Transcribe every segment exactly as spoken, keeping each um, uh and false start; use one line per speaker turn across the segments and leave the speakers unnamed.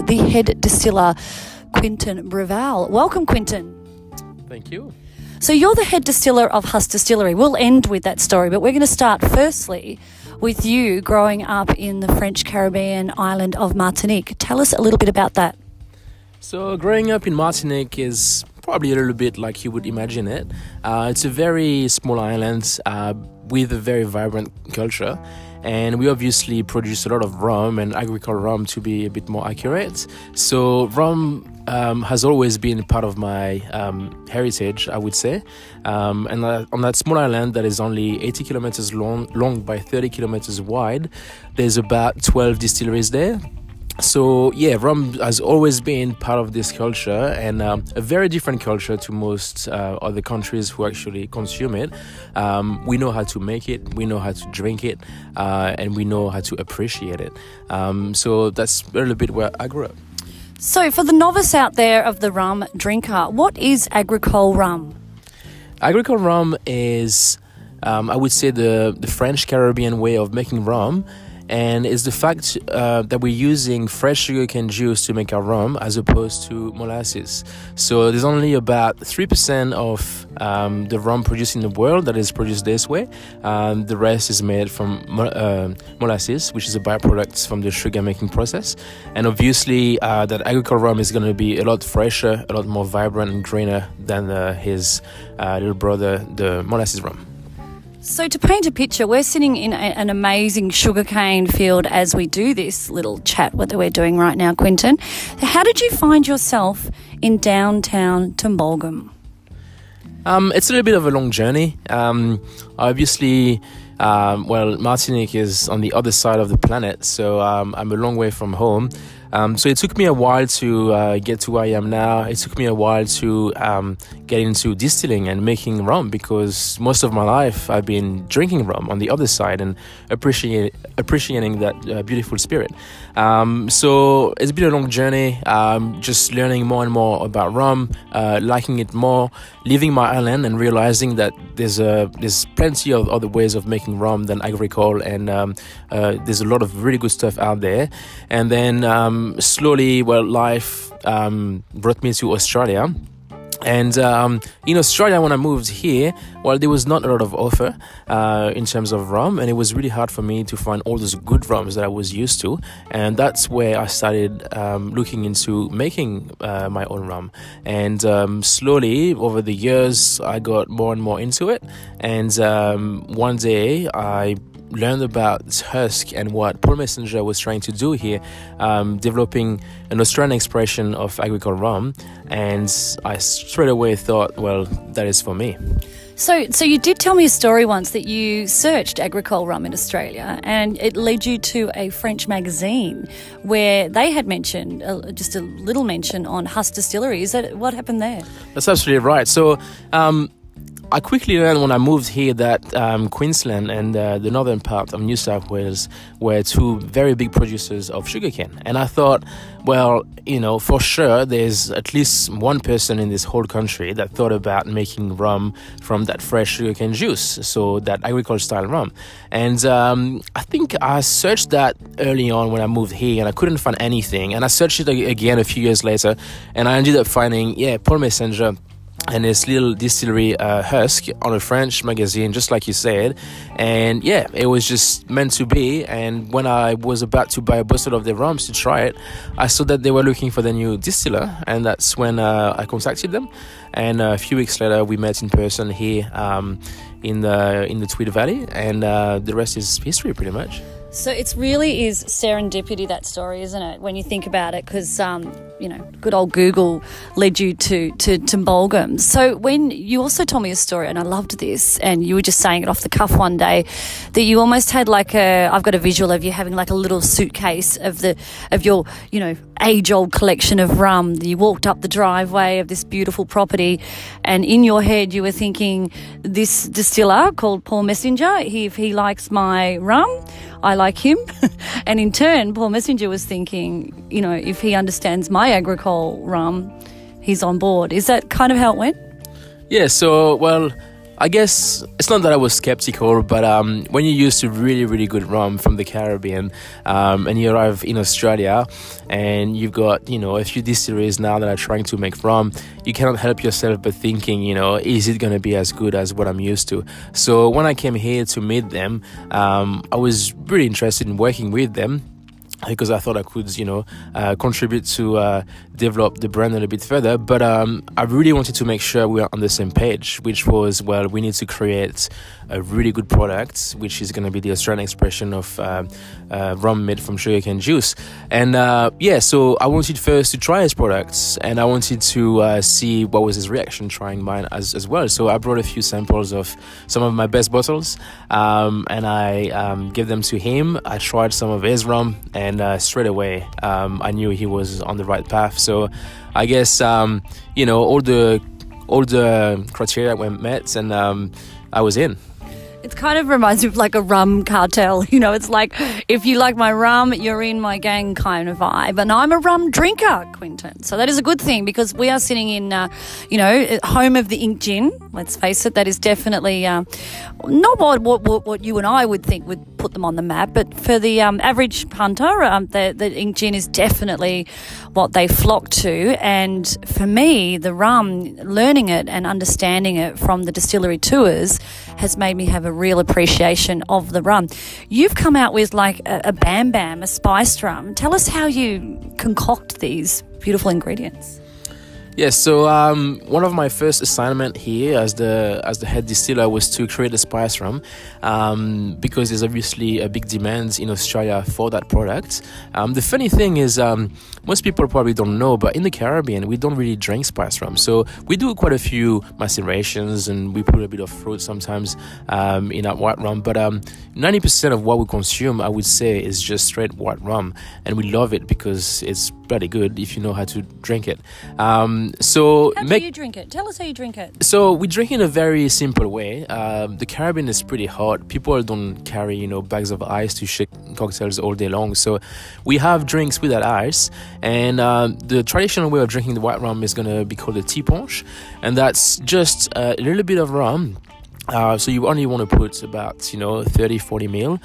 with the head distiller, Quinton Breval. Welcome, Quinton.
Thank you.
So you're the head distiller of Huss Distillery. We'll end with that story, but we're going to start firstly with you growing up in the French Caribbean island of Martinique. Tell us a little bit about that.
So growing up in Martinique is probably a little bit like you would imagine it. Uh, it's a very small island uh, with a very vibrant culture. And we obviously produce a lot of rum and agricole rum, to be a bit more accurate. So rum um, has always been part of my um, heritage, I would say. Um, and uh, on that small island that is only eighty kilometers long, long by thirty kilometers wide, there's about twelve distilleries there. So yeah, rum has always been part of this culture, and um, a very different culture to most uh, other countries who actually consume it. Um, we know how to make it, we know how to drink it, uh, and we know how to appreciate it. Um, so that's a little bit where I grew up.
So for the novice out there of the rum drinker, what is agricole rum?
Agricole rum is, um, I would say, the, the French Caribbean way of making rum. And it's the fact uh, that we're using fresh sugarcane juice to make our rum as opposed to molasses. So there's only about three percent of um, the rum produced in the world that is produced this way. Um, the rest is made from mo- uh, molasses, which is a byproduct from the sugar making process. And obviously uh, that agricole rum is going to be a lot fresher, a lot more vibrant and greener than uh, his uh, little brother, the molasses rum.
So to paint a picture, we're sitting in a, an amazing sugarcane field as we do this little chat that we're doing right now, Quinton. How did you find yourself in downtown Tumbulgum?
Um, it's a little bit of a long journey. Um, obviously, um, well, Martinique is on the other side of the planet, so um, I'm a long way from home. Um, so it took me a while to uh, get to where I am now. It took me a while to um, get into distilling and making rum, because most of my life I've been drinking rum on the other side and appreciate, appreciating that uh, beautiful spirit. Um, so it's been a long journey, um, just learning more and more about rum, uh, liking it more, leaving my island and realizing that there's a, there's plenty of other ways of making rum than agricole, and um, uh, there's a lot of really good stuff out there. And then um, slowly, well, life um, brought me to Australia. And um, in Australia, when I moved here, well, there was not a lot of offer uh, in terms of rum, and it was really hard for me to find all those good rums that I was used to. And that's where I started um, looking into making uh, my own rum. And um, slowly, over the years, I got more and more into it. And um, one day, I learned about Husk and what Paul Messenger was trying to do here, um, developing an Australian expression of agricole rum, and I straight away thought, well, that is for me.
So, so you did tell me a story once that you searched agricole rum in Australia, and it led you to a French magazine where they had mentioned, uh, just a little mention on Huss Distillery. Is that what happened there?
That's absolutely right. So, um, I quickly learned when I moved here that um, Queensland and uh, the northern part of New South Wales were two very big producers of sugarcane. And I thought, well, you know, for sure there's at least one person in this whole country that thought about making rum from that fresh sugarcane juice, so that agricole style rum. And um, I think I searched that early on when I moved here, and I couldn't find anything. And I searched it again a few years later, and I ended up finding, yeah, Paul Messenger and this little distillery, uh, Husk, on a French magazine, just like you said. And yeah, it was just meant to be. And when I was about to buy a bottle of their rums to try it, I saw that they were looking for the new distiller, and that's when uh, I contacted them. And a few weeks later, we met in person here um, in the in the Tweed Valley, and uh, the rest is history, pretty much.
So it really is serendipity, that story, isn't it, when you think about it? Because, um, you know, good old Google led you to, to, to Tumbulgum. So when you also told me a story, and I loved this, and you were just saying it off the cuff one day, that you almost had like a, I've got a visual of you having like a little suitcase of the, of your, you know, age-old collection of rum. You walked up the driveway of this beautiful property, and in your head you were thinking, this distiller called Paul Messenger, he, if he likes my rum, I like him. And in turn, Paul Messenger was thinking, you know, if he understands my agricole rum, he's on board. Is that kind of how it went?
Yeah, so, well, I guess it's not that I was skeptical, but um, when you're used to really, really good rum from the Caribbean, um, and you arrive in Australia, and you've got, you know, a few distilleries now that are trying to make rum, you cannot help yourself but thinking, you know, is it going to be as good as what I'm used to? So when I came here to meet them, um, I was really interested in working with them, because I thought I could, you know, uh, contribute to uh, develop the brand a little bit further. But um, I really wanted to make sure we are on the same page, which was, well, we need to create a really good product, which is going to be the Australian expression of uh, uh, rum made from sugarcane juice. And uh, yeah, so I wanted first to try his products, and I wanted to uh, see what was his reaction trying mine as, as well. So I brought a few samples of some of my best bottles, um, and I um, gave them to him. I tried some of his rum, and uh, straight away um, I knew he was on the right path. So I guess um, you know, all the all the criteria were met, and um, I was in.
It kind of reminds me of like a rum cartel. You know, it's like, if you like my rum, you're in my gang kind of vibe. And I'm a rum drinker, Quinton. So that is a good thing, because we are sitting in, uh, you know, home of the Ink Gin. Let's face it, that is definitely uh, not what, what what you and I would think would put them on the map. But for the um, average punter, um, the, the Ink Gin is definitely what they flock to. And for me, the rum, learning it and understanding it from the distillery tours has made me have a real appreciation of the rum. You've come out with like a, a Bam Bam, a spiced rum. Tell us how you concoct these beautiful ingredients.
Yes, so um, one of my first assignment here as the as the head distiller was to create a spice rum, um, because there's obviously a big demand in Australia for that product. Um, the funny thing is, um, most people probably don't know, but in the Caribbean we don't really drink spice rum. So we do quite a few macerations, and we put a bit of fruit sometimes um, in our white rum. But um, ninety percent of what we consume, I would say, is just straight white rum, and we love it because it's bloody good if you know how to drink it. Um, so
how do
make,
you drink it? Tell us how you drink it.
So we drink in a very simple way. Um, the Caribbean is pretty hot. People don't carry, you know, bags of ice to shake cocktails all day long. So we have drinks without ice, and um, the traditional way of drinking the white rum is going to be called a tea punch, and that's just a little bit of rum. Uh, so you only want to put about, you know, thirty, forty mil.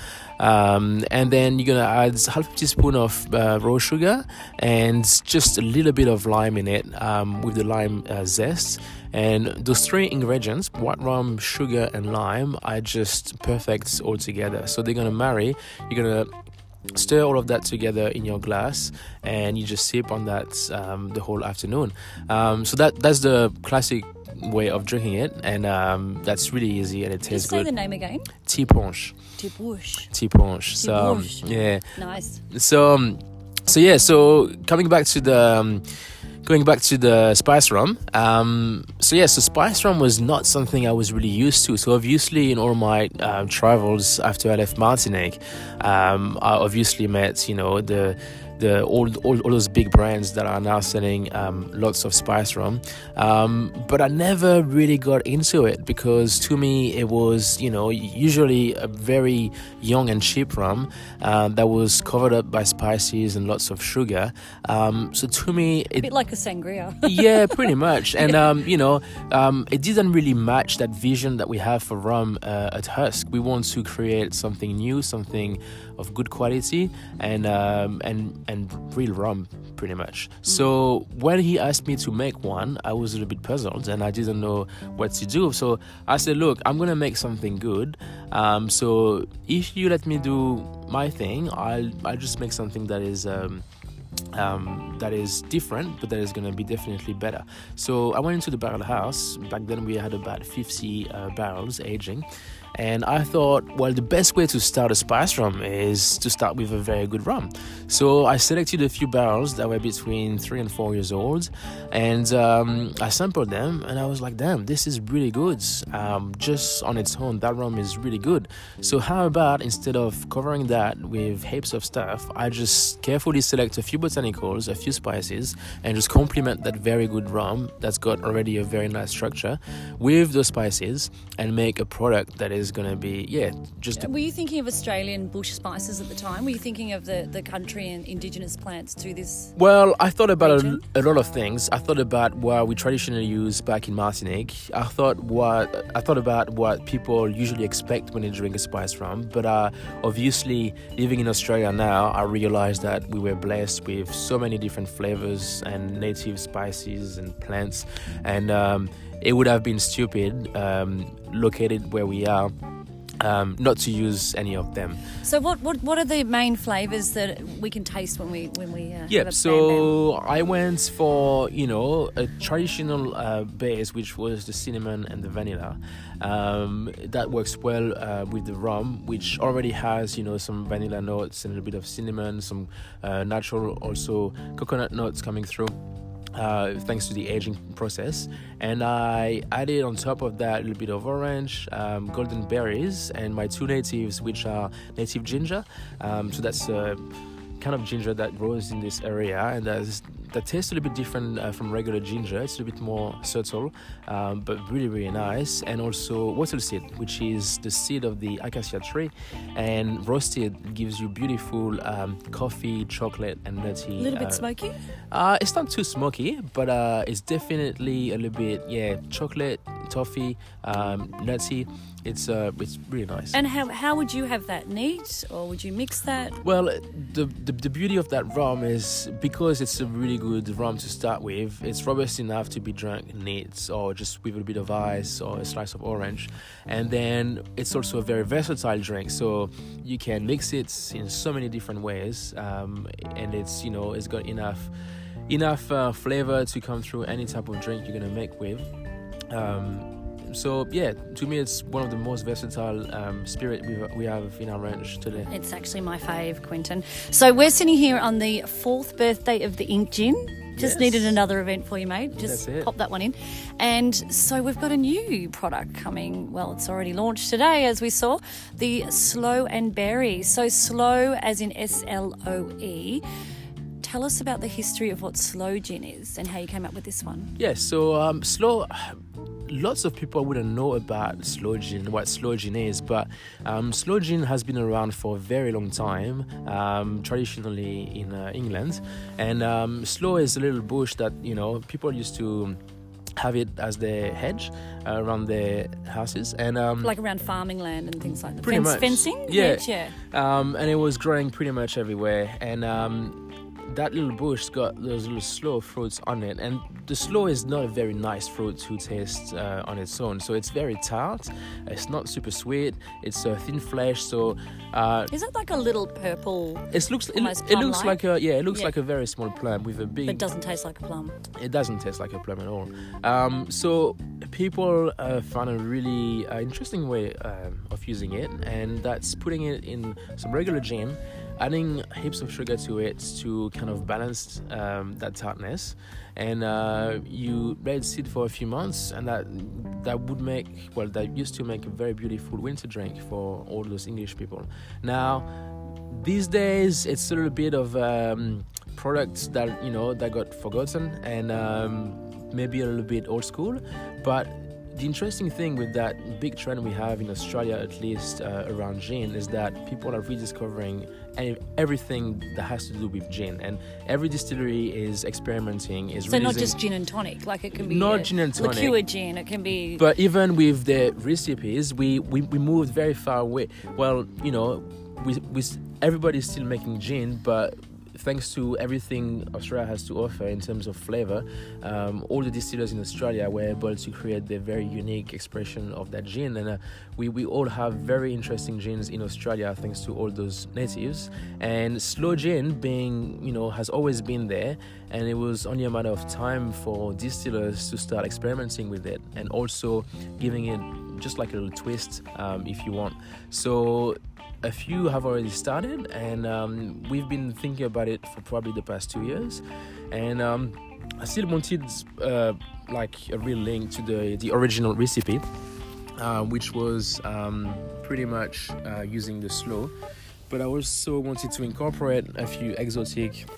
Um, and then you're going to add half a teaspoon of uh, raw sugar and just a little bit of lime in it, um, with the lime uh, zest. And those three ingredients, white rum, sugar, and lime, are just perfect all together. So they're going to marry. You're going to stir all of that together in your glass, and you just sip on that um, the whole afternoon. Um, so that that's the classic way of drinking it, and um, that's really easy, and it tastes
Just say
good.
the name again.
Tea punch.
Tea punch.
Tea punch. So um,
punch.
yeah.
Nice.
So um, so yeah. So coming back to the. Um, Going back to the spice rum, um, so yeah, so spice rum was not something I was really used to. So obviously, in all my uh, travels after I left Martinique, um, I obviously met, you know, the the all, all all those big brands that are now selling um, lots of spice rum, um, but I never really got into it, because to me it was, you know, usually a very young and cheap rum uh, that was covered up by spices and lots of sugar. Um, so to me, it,
A bit like a sangria.
yeah, pretty much. And um, you know, um, it didn't really match that vision that we have for rum uh, at Husk. We want to create something new, something of good quality, and um, and and real rum, pretty much. Mm. So when he asked me to make one, I was a little bit puzzled, and I didn't know what to do. So I said, look, I'm gonna make something good. Um, so if you let me do my thing, I'll I'll just make something that is um, um, that is different, but that is going to be definitely better. So I went into the barrel house. Back then we had about fifty uh, barrels aging. And I thought, well, the best way to start a spice rum is to start with a very good rum. So I selected a few barrels that were between three and four years old, and um, I sampled them, and I was like, damn, this is really good. Um, just on its own, that rum is really good. So how about, instead of covering that with heaps of stuff, I just carefully select a few botanicals, a few spices, and just complement that very good rum that's got already a very nice structure with those spices, and make a product that is is going to be, yeah, just...
Were you thinking of Australian bush spices at the time? Were you thinking of the, the country and indigenous plants to this?
Well, I thought about
region?
a, a lot of things. I thought about what we traditionally use back in Martinique. I thought what I thought about what people usually expect when they drink a spice rum. But uh, obviously, living in Australia now, I realized that we were blessed with so many different flavors and native spices and plants, and um, it would have been stupid, um, located where we are, um, not to use any of them.
So what, what, what are the main flavours that we can taste when we when we uh,
Yep,
have a
so I went for, you know, a traditional uh, base, which was the cinnamon and the vanilla. Um, that works well uh, with the rum, which already has, you know, some vanilla notes and a little bit of cinnamon, some uh, natural also coconut notes coming through. Uh, thanks to the aging process, and I added on top of that a little bit of orange, um, golden berries, and my two natives, which are native ginger. Um, so that's a kind of ginger that grows in this area, and that's, that tastes a little bit different uh, from regular ginger. It's a little bit more subtle, um, but really, really nice. And also wattle seed, which is the seed of the acacia tree, and roasted gives you beautiful um, coffee, chocolate, and nutty.
A little bit
uh,
smoky?
Uh, it's not too smoky, but uh, it's definitely a little bit, yeah, chocolate, toffee, um, nutty. It's uh, it's really nice.
And how how would you have that? Neat, or would you mix that?
Well, the, the the beauty of that rum is because it's a really good rum to start with. It's robust enough to be drunk neat, or just with a bit of ice or a slice of orange. And then it's also a very versatile drink, so you can mix it in so many different ways. Um, and it's, you know, it's got enough enough uh, flavor to come through any type of drink you're gonna make with. Um, So yeah, to me it's one of the most versatile um, spirit we we have in our range today.
It's actually my fave, Quentin. So we're sitting here on the fourth birthday of the Ink Gin. Just
Yes.
needed another event for you, mate. Just
That's it.
pop that one in. And so we've got a new product coming. Well, it's already launched today, as we saw. The Sloe and Berry. So Sloe as in S L O E. Tell us about the history of what Sloe Gin is and how you came up with this one.
Yeah, so um, Sloe... Lots of people wouldn't know about Sloe Gin, what Sloe Gin is, but um, Sloe Gin has been around for a very long time, um, traditionally in uh, England. And um, Sloe is a little bush that, you know, people used to have it as their hedge uh, around their houses. And um,
like around farming land and things like that.
Pretty
Fence,
much.
Fencing?
Yeah.
Hedge, yeah.
Um, and it was growing pretty much everywhere. And um, that little bush got those little sloe fruits on it, and the sloe is not a very nice fruit to taste uh, on its own. So it's very tart, it's not super sweet, it's a uh, thin flesh. So uh,
is it like a little purple?
It looks it,
almost
it looks
plum-like?
like a yeah it looks
Yeah.
like a very small plum with a big.
But it doesn't taste like a plum.
It doesn't taste like a plum at all. Um, so people uh, found a really uh, interesting way um, of using it, and that's putting it in some regular gin, adding heaps of sugar to it to kind of balance um, that tartness, and uh, you let it sit for a few months, and that that would make well that used to make a very beautiful winter drink for all those English people. Now these days it's a little bit of um, products that you know that got forgotten and um, maybe a little bit old school, but the interesting thing with that big trend we have in Australia, at least uh, around gin, is that people are rediscovering any, everything that has to do with gin, and every distillery is experimenting. Is
So not
releasing-
just gin and tonic, like it can be
Not
a
gin and tonic.
liqueur gin. It can be.
But even with the recipes, we, we, we moved very far away. Well, you know, we, we everybody's still making gin, but thanks to everything Australia has to offer in terms of flavor, um, all the distillers in Australia were able to create their very unique expression of that gin, and uh, we, we all have very interesting gins in Australia thanks to all those natives. And sloe gin being, you know, has always been there, and it was only a matter of time for distillers to start experimenting with it and also giving it just like a little twist, um, if you want. So a few have already started, and um, we've been thinking about it for probably the past two years. And um, I still wanted uh, like a real link to the, the original recipe, uh, which was um, pretty much uh, using the sloe. But I also wanted to incorporate a few exotic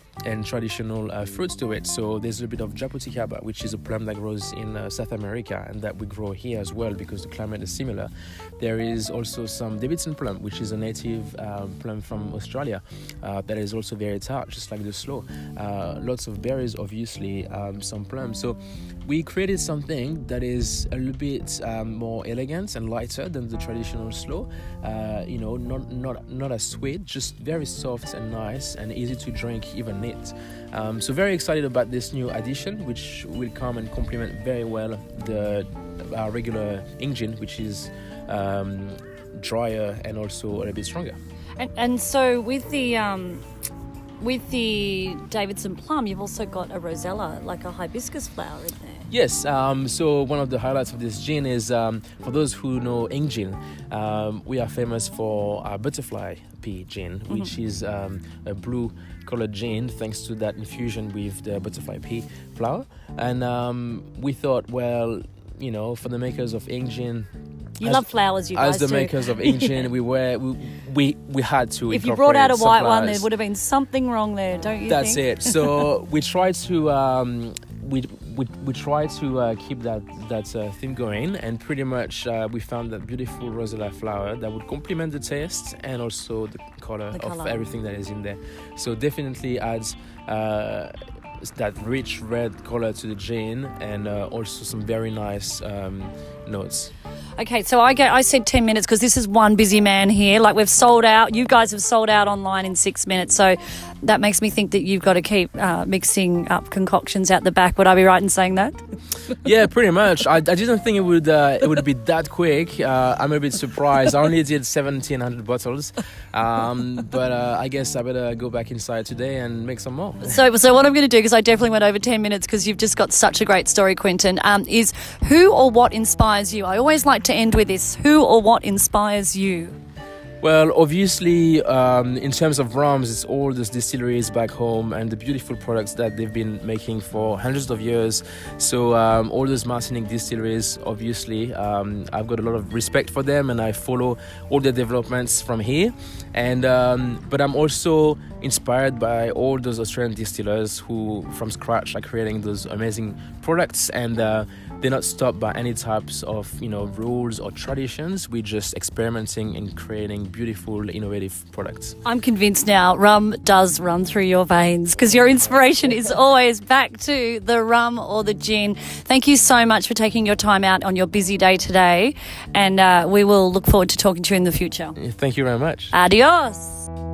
and traditional uh, fruits to it. So there's a bit of jabuticaba, which is a plum that grows in uh, South America and that we grow here as well because the climate is similar. There is also some Davidson plum, which is a native uh, plum from Australia uh, that is also very tart, just like the sloe. Uh, lots of berries, obviously, um, some plums. So we created something that is a little bit um, more elegant and lighter than the traditional sloe. Uh, you know, not not not as sweet, just very soft and nice and easy to drink, even neat. Um, so very excited about this new addition, which will come and complement very well the our regular engine, which is um, drier and also a little bit stronger.
And, and so with the um, with the Davidson plum, you've also got a rosella, like a hibiscus flower in there.
Yes, um, so one of the highlights of this gin is, um, for those who know Engine, um, we are famous for our butterfly pea gin, mm-hmm. which is um, a blue colored gin thanks to that infusion with the butterfly pea flower. And um, we thought, well, you know, for the makers of Engine,
You
as,
love flowers, you guys
As the
do.
makers of Engine, we were we, we we had to.
If you brought out a white one,
flowers.
there would have been something wrong there, don't you
That's
think?
it. So we tried to um, we we we try to uh, keep that that uh, theme going, and pretty much uh, we found that beautiful rosella flower that would complement the taste and also the color
The
of
colour.
everything that is in there. So definitely adds uh, that rich red color to the gin, and uh, also some very nice um, notes.
Okay, so I get. I said ten minutes because this is one busy man here. Like, we've sold out. You guys have sold out online in six minutes. So that makes me think that you've got to keep uh, mixing up concoctions out the back. Would I be right in saying that?
Yeah, pretty much. I, I didn't think it would uh, it would be that quick. Uh, I'm a bit surprised. I only did seventeen hundred bottles, um, but uh, I guess I better go back inside today and make some more.
So, so what I'm going to do, because I definitely went over ten minutes because you've just got such a great story, Quentin, um, is who or what inspires you? I always like to end with this. Who or what inspires you?
Well, obviously, um, in terms of rums, it's all those distilleries back home and the beautiful products that they've been making for hundreds of years. So um, all those Martinique distilleries, obviously, um, I've got a lot of respect for them, and I follow all the developments from here. And um, but I'm also inspired by all those Australian distillers who, from scratch, are creating those amazing products, and uh, they're not stopped by any types of, you know, rules or traditions. We're just experimenting and creating beautiful, innovative products.
I'm convinced now rum does run through your veins because your inspiration is always back to the rum or the gin. Thank you so much for taking your time out on your busy day today, and uh, we will look forward to talking to you in the future.
Thank you very much.
Adios.